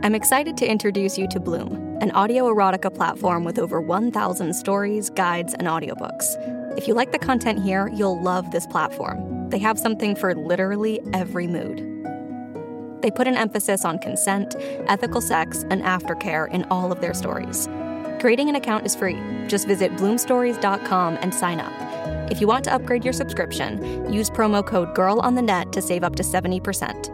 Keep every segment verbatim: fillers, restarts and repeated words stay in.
I'm excited to introduce you to Bloom, an audio erotica platform with over one thousand stories, guides, and audiobooks. If you like the content here, you'll love this platform. They have something for literally every mood. They put an emphasis on consent, ethical sex, and aftercare in all of their stories. Creating an account is free. Just visit bloom stories dot com and sign up. If you want to upgrade your subscription, use promo code GIRLONTHENET to save up to seventy percent.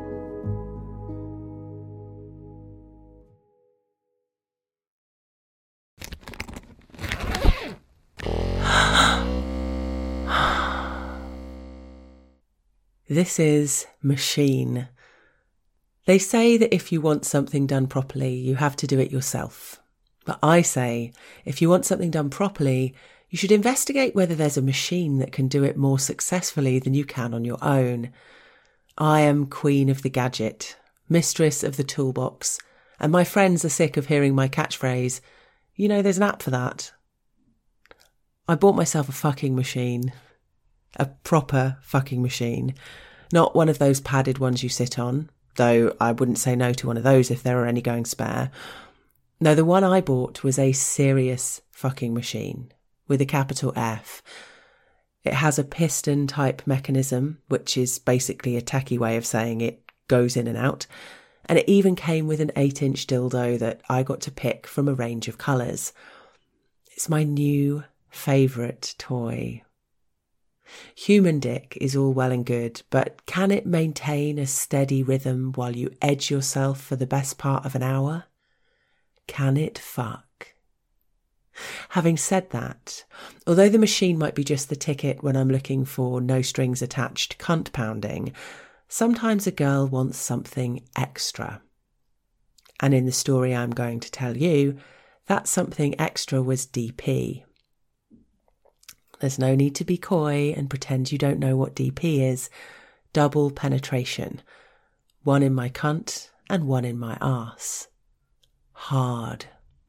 This is Machine. They say that if you want something done properly, you have to do it yourself. But I say, if you want something done properly, you should investigate whether there's a machine that can do it more successfully than you can on your own. I am queen of the gadget, mistress of the toolbox, and my friends are sick of hearing my catchphrase, you know, there's an app for that. I bought myself a fucking machine. A proper fucking machine. Not one of those padded ones you sit on, though I wouldn't say no to one of those if there were any going spare. No, the one I bought was a serious fucking machine, with a capital F. It has a piston-type mechanism, which is basically a techie way of saying it goes in and out, and it even came with an eight-inch dildo that I got to pick from a range of colours. It's my new favourite toy. Human dick is all well and good, but can it maintain a steady rhythm while you edge yourself for the best part of an hour? Can it fuck? Having said that, although the machine might be just the ticket when I'm looking for no strings attached cunt pounding, sometimes a girl wants something extra. And in the story I'm going to tell you, that something extra was D P. There's no need to be coy and pretend you don't know what D P is. Double penetration. One in my cunt and one in my arse. Hard.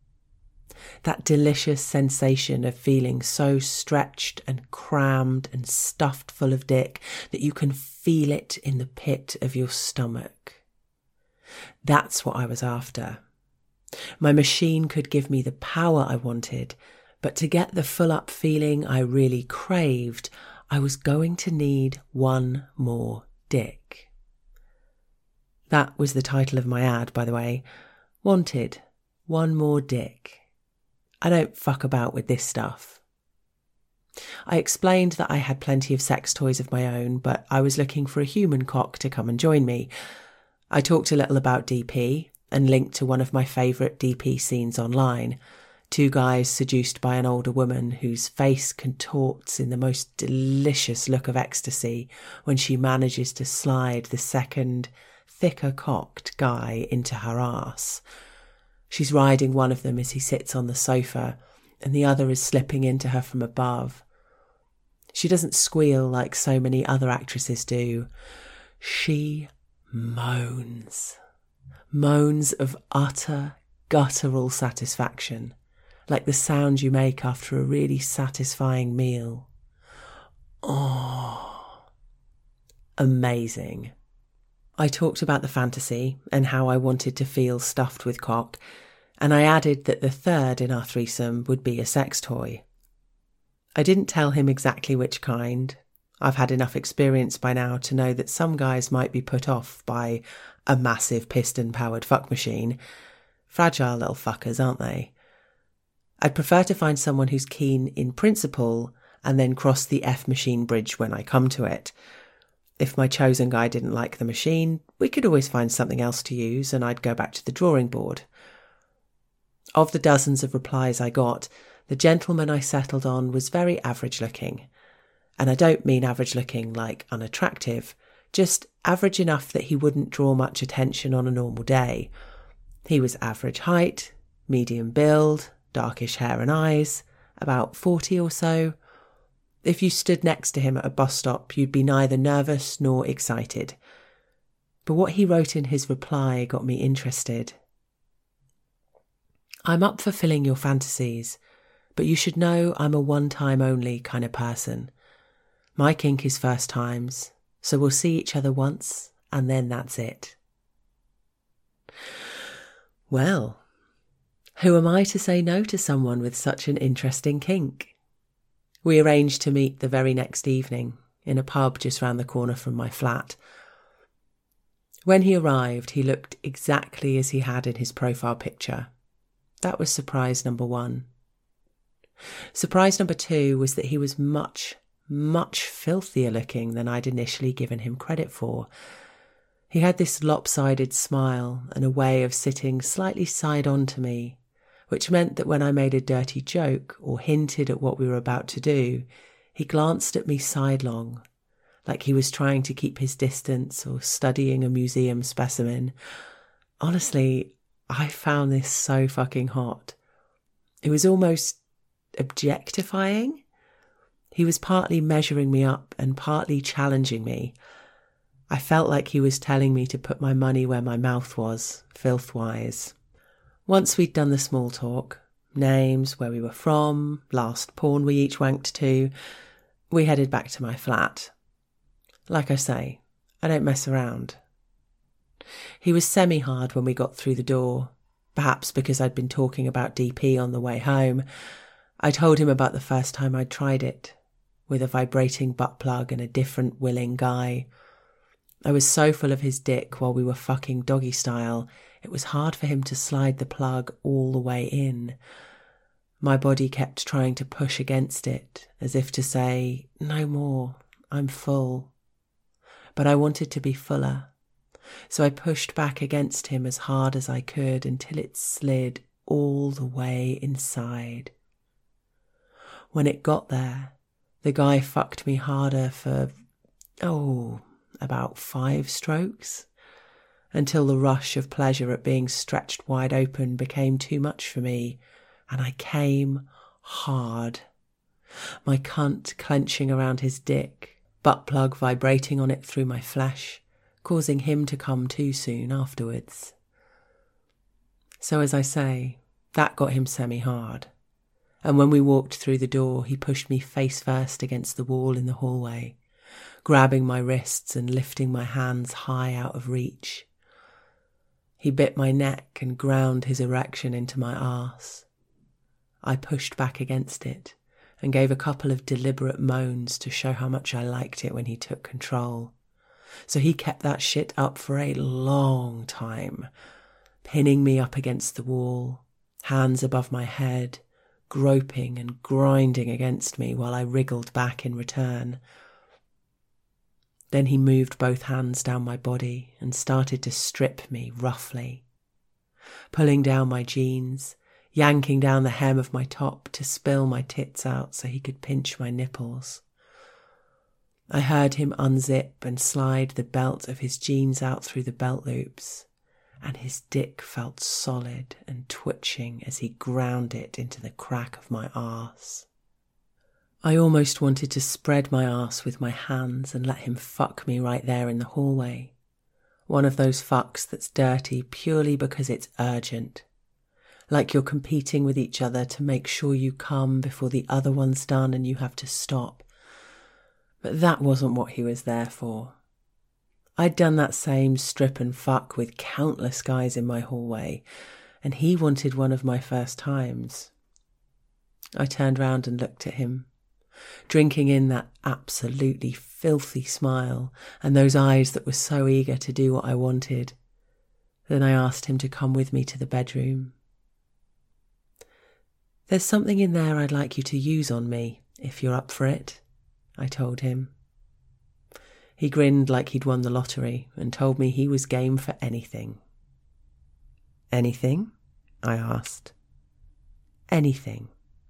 That delicious sensation of feeling so stretched and crammed and stuffed full of dick that you can feel it in the pit of your stomach. That's what I was after. My machine could give me the power I wanted, but to get the full-up feeling I really craved, I was going to need one more dick. That was the title of my ad, by the way. Wanted one more dick. I don't fuck about with this stuff. I explained that I had plenty of sex toys of my own, but I was looking for a human cock to come and join me. I talked a little about D P and linked to one of my favourite D P scenes online. Two guys seduced by an older woman whose face contorts in the most delicious look of ecstasy when she manages to slide the second, thicker-cocked guy into her arse. She's riding one of them as he sits on the sofa, and the other is slipping into her from above. She doesn't squeal like so many other actresses do. She moans. Moans of utter, guttural satisfaction. Like the sound you make after a really satisfying meal. Oh, amazing. I talked about the fantasy and how I wanted to feel stuffed with cock, and I added that the third in our threesome would be a sex toy. I didn't tell him exactly which kind. I've had enough experience by now to know that some guys might be put off by a massive piston-powered fuck machine. Fragile little fuckers, aren't they? I'd prefer to find someone who's keen in principle and then cross the F machine bridge when I come to it. If my chosen guy didn't like the machine, we could always find something else to use and I'd go back to the drawing board. Of the dozens of replies I got, the gentleman I settled on was very average looking. And I don't mean average looking like unattractive, just average enough that he wouldn't draw much attention on a normal day. He was average height, medium build, darkish hair and eyes, about forty or so. If you stood next to him at a bus stop, you'd be neither nervous nor excited. But what he wrote in his reply got me interested. I'm up for filling your fantasies, but you should know I'm a one-time only kind of person. My kink is first times, so we'll see each other once, and then that's it. Well, who am I to say no to someone with such an interesting kink? We arranged to meet the very next evening in a pub just round the corner from my flat. When he arrived, he looked exactly as he had in his profile picture. That was surprise number one. Surprise number two was that he was much, much filthier looking than I'd initially given him credit for. He had this lopsided smile and a way of sitting slightly side on to me, which meant that when I made a dirty joke or hinted at what we were about to do, he glanced at me sidelong, like he was trying to keep his distance or studying a museum specimen. Honestly, I found this so fucking hot. It was almost objectifying. He was partly measuring me up and partly challenging me. I felt like he was telling me to put my money where my mouth was, filth-wise. Once we'd done the small talk, names, where we were from, last porn we each wanked to, we headed back to my flat. Like I say, I don't mess around. He was semi-hard when we got through the door, perhaps because I'd been talking about D P on the way home. I told him about the first time I'd tried it, with a vibrating butt plug and a different willing guy. I was so full of his dick while we were fucking doggy style, it was hard for him to slide the plug all the way in. My body kept trying to push against it, as if to say, no more, I'm full. But I wanted to be fuller, so I pushed back against him as hard as I could until it slid all the way inside. When it got there, the guy fucked me harder for, oh, about five strokes, until the rush of pleasure at being stretched wide open became too much for me, and I came hard. My cunt clenching around his dick, butt plug vibrating on it through my flesh, causing him to come too soon afterwards. So as I say, that got him semi-hard, and when we walked through the door, he pushed me face first against the wall in the hallway, grabbing my wrists and lifting my hands high out of reach. He bit my neck and ground his erection into my arse. I pushed back against it and gave a couple of deliberate moans to show how much I liked it when he took control. So he kept that shit up for a long time, pinning me up against the wall, hands above my head, groping and grinding against me while I wriggled back in return. Then he moved both hands down my body and started to strip me roughly, pulling down my jeans, yanking down the hem of my top to spill my tits out so he could pinch my nipples. I heard him unzip and slide the belt of his jeans out through the belt loops, and his dick felt solid and twitching as he ground it into the crack of my arse. I almost wanted to spread my arse with my hands and let him fuck me right there in the hallway. One of those fucks that's dirty purely because it's urgent. Like you're competing with each other to make sure you come before the other one's done and you have to stop. But that wasn't what he was there for. I'd done that same strip and fuck with countless guys in my hallway, and he wanted one of my first times. I turned round and looked at him, drinking in that absolutely filthy smile and those eyes that were so eager to do what I wanted. Then I asked him to come with me to the bedroom. There's something in there I'd like you to use on me, if you're up for it, I told him. He grinned like he'd won the lottery and told me he was game for anything. Anything? I asked. Anything.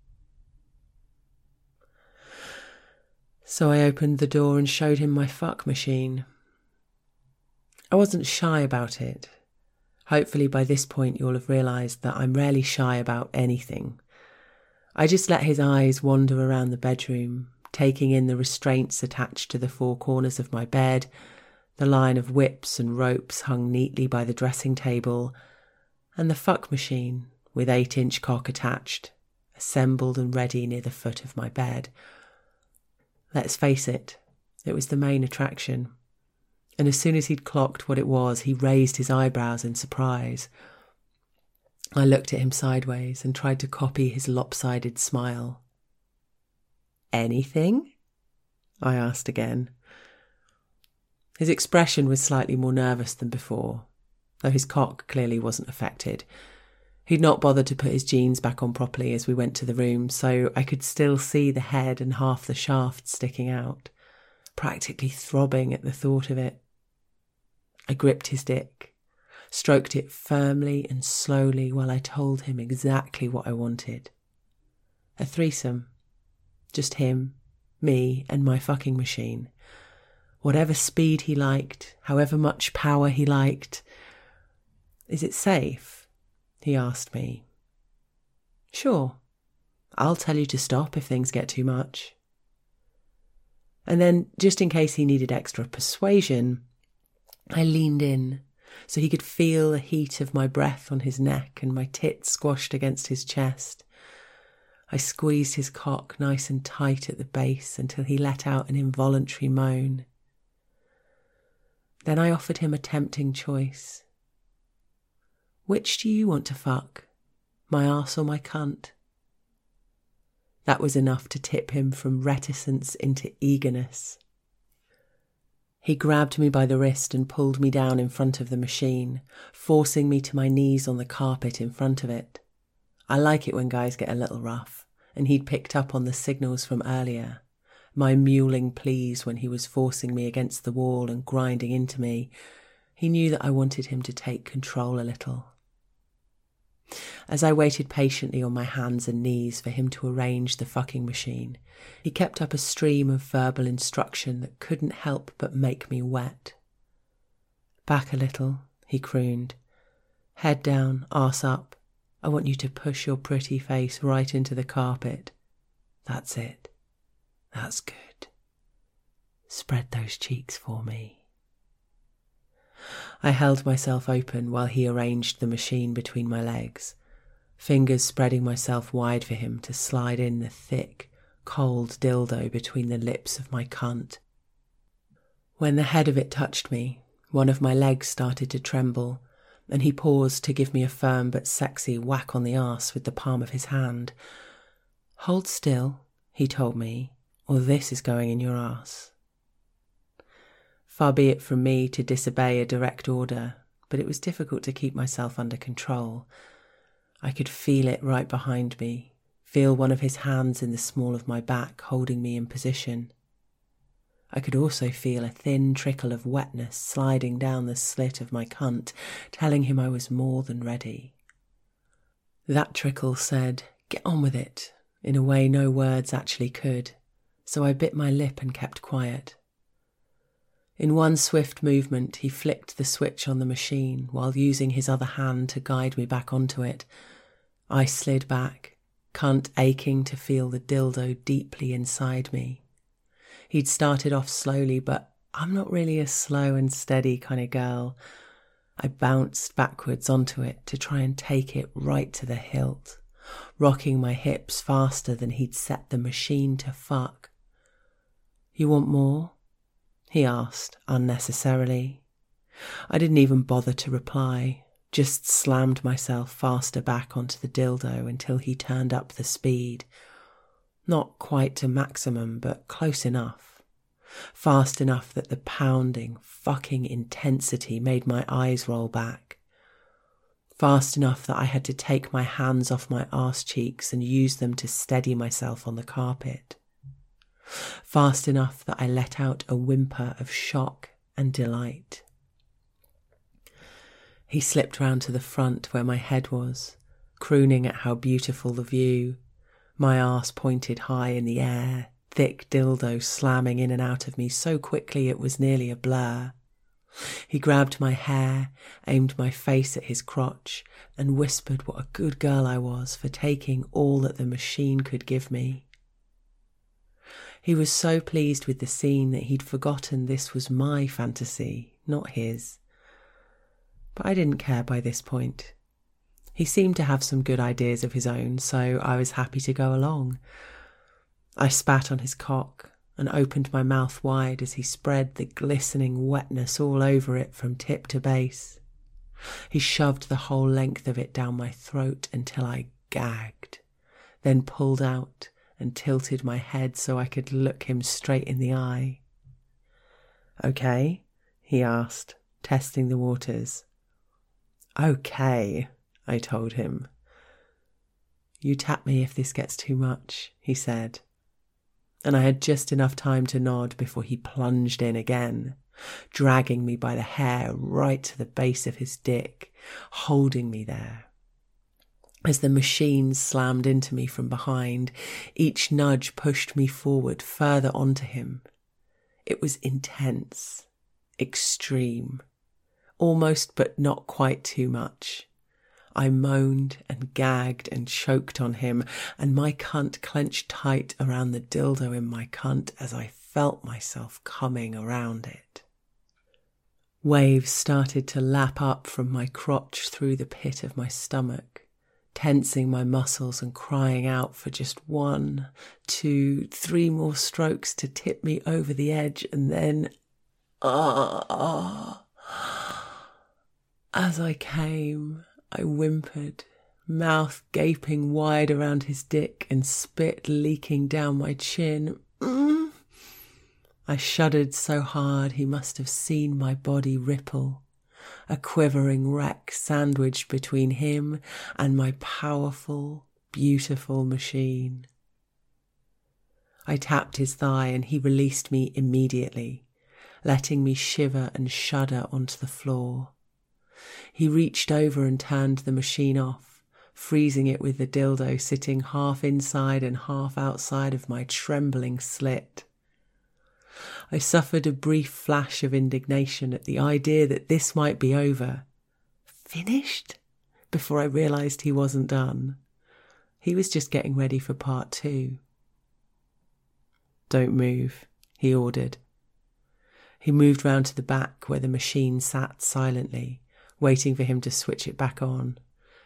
So I opened the door and showed him my fuck machine. I wasn't shy about it. Hopefully by this point you'll have realised that I'm rarely shy about anything. I just let his eyes wander around the bedroom, taking in the restraints attached to the four corners of my bed, the line of whips and ropes hung neatly by the dressing table, and the fuck machine, with eight-inch cock attached, assembled and ready near the foot of my bed. Let's face it, it was the main attraction, and as soon as he'd clocked what it was, he raised his eyebrows in surprise. I looked at him sideways and tried to copy his lopsided smile. "Anything?" I asked again. His expression was slightly more nervous than before, though his cock clearly wasn't affected. He'd not bothered to put his jeans back on properly as we went to the room, so I could still see the head and half the shaft sticking out, practically throbbing at the thought of it. I gripped his dick, stroked it firmly and slowly while I told him exactly what I wanted. A threesome. Just him, me, and my fucking machine. Whatever speed he liked, however much power he liked. "Is it safe?" he asked me. "Sure. I'll tell you to stop if things get too much." And then, just in case he needed extra persuasion, I leaned in so he could feel the heat of my breath on his neck and my tits squashed against his chest. I squeezed his cock nice and tight at the base until he let out an involuntary moan. Then I offered him a tempting choice. "Which do you want to fuck? My arse or my cunt?" That was enough to tip him from reticence into eagerness. He grabbed me by the wrist and pulled me down in front of the machine, forcing me to my knees on the carpet in front of it. I like it when guys get a little rough, and he'd picked up on the signals from earlier. My mewling pleas when he was forcing me against the wall and grinding into me. He knew that I wanted him to take control a little. As I waited patiently on my hands and knees for him to arrange the fucking machine, he kept up a stream of verbal instruction that couldn't help but make me wet. "Back a little," he crooned. "Head down, arse up. I want you to push your pretty face right into the carpet. That's it. That's good. Spread those cheeks for me." I held myself open while he arranged the machine between my legs, fingers spreading myself wide for him to slide in the thick, cold dildo between the lips of my cunt. When the head of it touched me, one of my legs started to tremble, and he paused to give me a firm but sexy whack on the arse with the palm of his hand. "Hold still," he told me, "or this is going in your arse." Far be it from me to disobey a direct order, but it was difficult to keep myself under control. I could feel it right behind me, feel one of his hands in the small of my back holding me in position. I could also feel a thin trickle of wetness sliding down the slit of my cunt, telling him I was more than ready. That trickle said, "Get on with it," in a way no words actually could, so I bit my lip and kept quiet. In one swift movement, he flicked the switch on the machine while using his other hand to guide me back onto it. I slid back, cunt aching to feel the dildo deeply inside me. He'd started off slowly, but I'm not really a slow and steady kind of girl. I bounced backwards onto it to try and take it right to the hilt, rocking my hips faster than he'd set the machine to fuck. "You want more?" he asked, unnecessarily. I didn't even bother to reply, just slammed myself faster back onto the dildo until he turned up the speed. Not quite to maximum, but close enough. Fast enough that the pounding, fucking intensity made my eyes roll back. Fast enough that I had to take my hands off my arse cheeks and use them to steady myself on the carpet. Fast enough that I let out a whimper of shock and delight. He slipped round to the front where my head was, crooning at how beautiful the view, my arse pointed high in the air, thick dildo slamming in and out of me so quickly it was nearly a blur. He grabbed my hair, aimed my face at his crotch, and whispered what a good girl I was for taking all that the machine could give me. He was so pleased with the scene that he'd forgotten this was my fantasy, not his. But I didn't care by this point. He seemed to have some good ideas of his own, so I was happy to go along. I spat on his cock and opened my mouth wide as he spread the glistening wetness all over it from tip to base. He shoved the whole length of it down my throat until I gagged, then pulled out and tilted my head so I could look him straight in the eye. "Okay?" he asked, testing the waters. "Okay," I told him. "You tap me if this gets too much," he said. And I had just enough time to nod before he plunged in again, dragging me by the hair right to the base of his dick, holding me there. As the machine slammed into me from behind, each nudge pushed me forward further onto him. It was intense, extreme, almost but not quite too much. I moaned and gagged and choked on him, and my cunt clenched tight around the dildo in my cunt as I felt myself coming around it. Waves started to lap up from my crotch through the pit of my stomach, tensing my muscles and crying out for just one, two, three more strokes to tip me over the edge, and then, ah, ah. As I came, I whimpered, mouth gaping wide around his dick and spit leaking down my chin. Mm. I shuddered so hard he must have seen my body ripple, a quivering wreck sandwiched between him and my powerful, beautiful machine. I tapped his thigh and he released me immediately, letting me shiver and shudder onto the floor. He reached over and turned the machine off, freezing it with the dildo sitting half inside and half outside of my trembling slit. I suffered a brief flash of indignation at the idea that this might be over. Finished? Before I realised he wasn't done. He was just getting ready for part two. "Don't move," he ordered. He moved round to the back where the machine sat silently, waiting for him to switch it back on.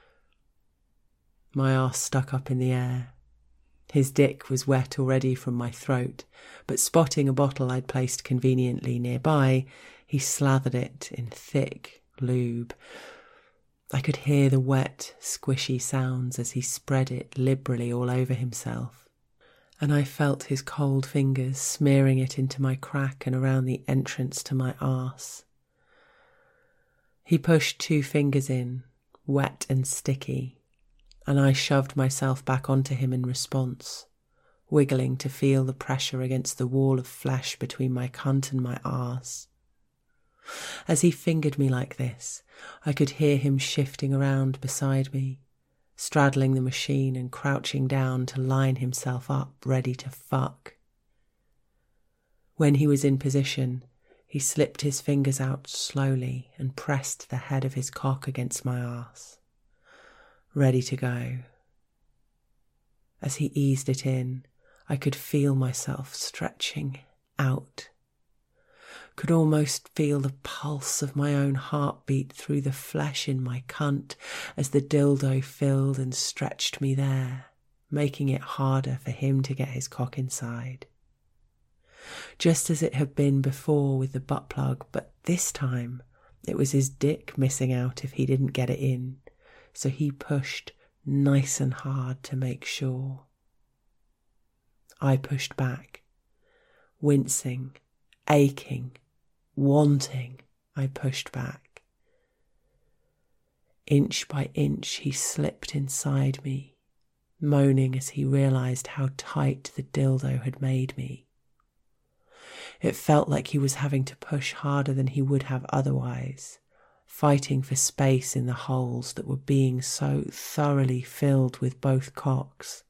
My arse stuck up in the air. His dick was wet already from my throat, but spotting a bottle I'd placed conveniently nearby, he slathered it in thick lube. I could hear the wet, squishy sounds as he spread it liberally all over himself, and I felt his cold fingers smearing it into my crack and around the entrance to my arse. He pushed two fingers in, wet and sticky, and I shoved myself back onto him in response, wiggling to feel the pressure against the wall of flesh between my cunt and my arse. As he fingered me like this, I could hear him shifting around beside me, straddling the machine and crouching down to line himself up, ready to fuck. When he was in position, he slipped his fingers out slowly and pressed the head of his cock against my arse, ready to go. As he eased it in, I could feel myself stretching out, could almost feel the pulse of my own heartbeat through the flesh in my cunt as the dildo filled and stretched me there, making it harder for him to get his cock inside. Just as it had been before with the butt plug, but this time it was his dick missing out if he didn't get it in, so he pushed nice and hard to make sure. I pushed back, wincing, aching, wanting. I pushed back. Inch by inch he slipped inside me, moaning as he realised how tight the dildo had made me. It felt like he was having to push harder than he would have otherwise, fighting for space in the holes that were being so thoroughly filled with both cocks.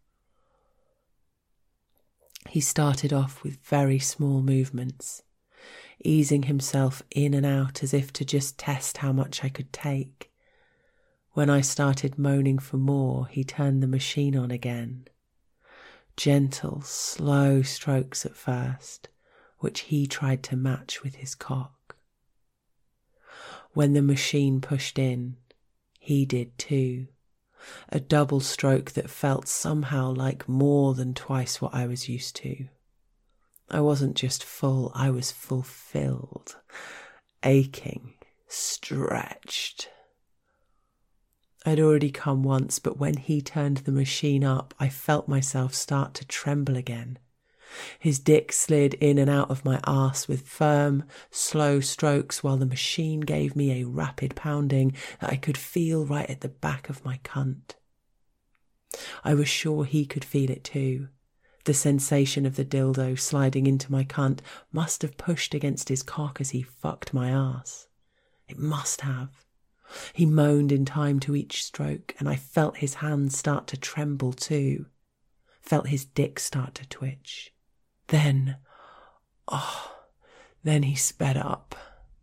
He started off with very small movements, easing himself in and out as if to just test how much I could take. When I started moaning for more, he turned the machine on again. Gentle, slow strokes at first, which he tried to match with his cock. When the machine pushed in, he did too, a double stroke that felt somehow like more than twice what I was used to. I wasn't just full, I was fulfilled, aching, stretched, I'd already come once, but when he turned the machine up, I felt myself start to tremble again. His dick slid in and out of my arse with firm, slow strokes while the machine gave me a rapid pounding that I could feel right at the back of my cunt. I was sure he could feel it too. The sensation of the dildo sliding into my cunt must have pushed against his cock as he fucked my arse. It must have. He moaned in time to each stroke, and I felt his hands start to tremble too. Felt his dick start to twitch. Then, oh, then he sped up.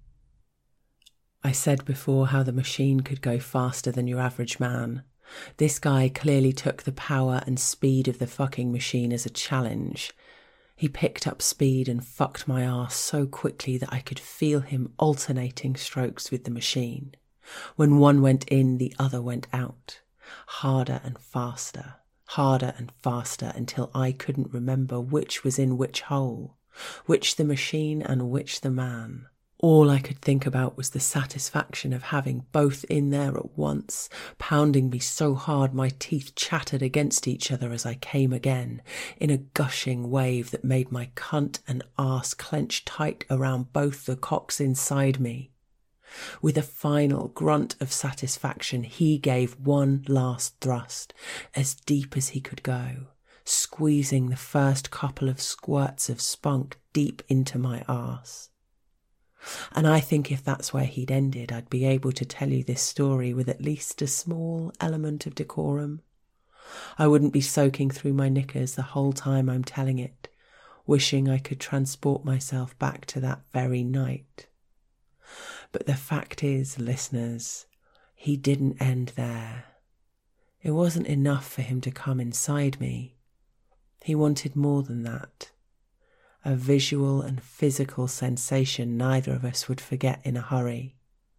I said before how the machine could go faster than your average man. This guy clearly took the power and speed of the fucking machine as a challenge. He picked up speed and fucked my arse so quickly that I could feel him alternating strokes with the machine. When one went in, the other went out. Harder and faster. Harder and faster until I couldn't remember which was in which hole, which the machine and which the man. All I could think about was the satisfaction of having both in there at once, pounding me so hard my teeth chattered against each other as I came again, in a gushing wave that made my cunt and arse clench tight around both the cocks inside me. With a final grunt of satisfaction, he gave one last thrust, as deep as he could go, squeezing the first couple of squirts of spunk deep into my arse. And I think if that's where he'd ended, I'd be able to tell you this story with at least a small element of decorum. I wouldn't be soaking through my knickers the whole time I'm telling it, wishing I could transport myself back to that very night. But the fact is, listeners, he didn't end there. It wasn't enough for him to come inside me. He wanted more than that. A visual and physical sensation neither of us would forget in a hurry.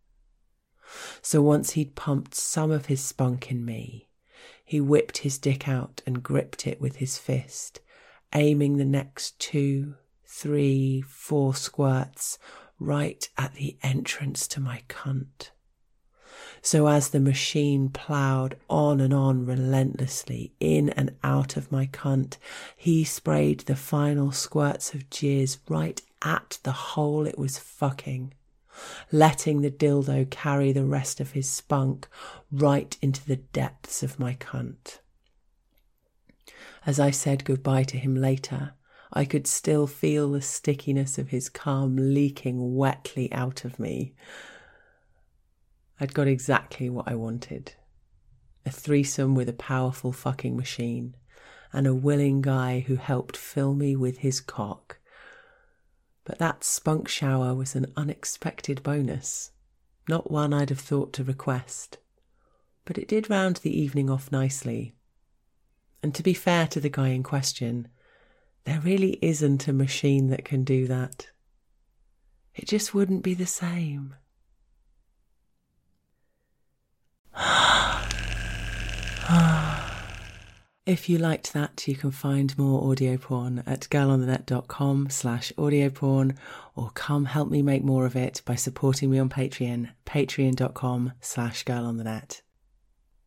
So once he'd pumped some of his spunk in me, he whipped his dick out and gripped it with his fist, aiming the next two, three, four squirts right at the entrance to my cunt. So as the machine ploughed on and on relentlessly in and out of my cunt, he sprayed the final squirts of jizz right at the hole it was fucking, letting the dildo carry the rest of his spunk right into the depths of my cunt. As I said goodbye to him later, I could still feel the stickiness of his cum leaking wetly out of me. I'd got exactly what I wanted. A threesome with a powerful fucking machine and a willing guy who helped fill me with his cock. But that spunk shower was an unexpected bonus, not one I'd have thought to request. But it did round the evening off nicely. And to be fair to the guy in question, there really isn't a machine that can do that. It just wouldn't be the same. If you liked that, you can find more audio porn at girlonthenet.com slash audio porn, or come help me make more of it by supporting me on Patreon, patreon.com slash girlonthenet.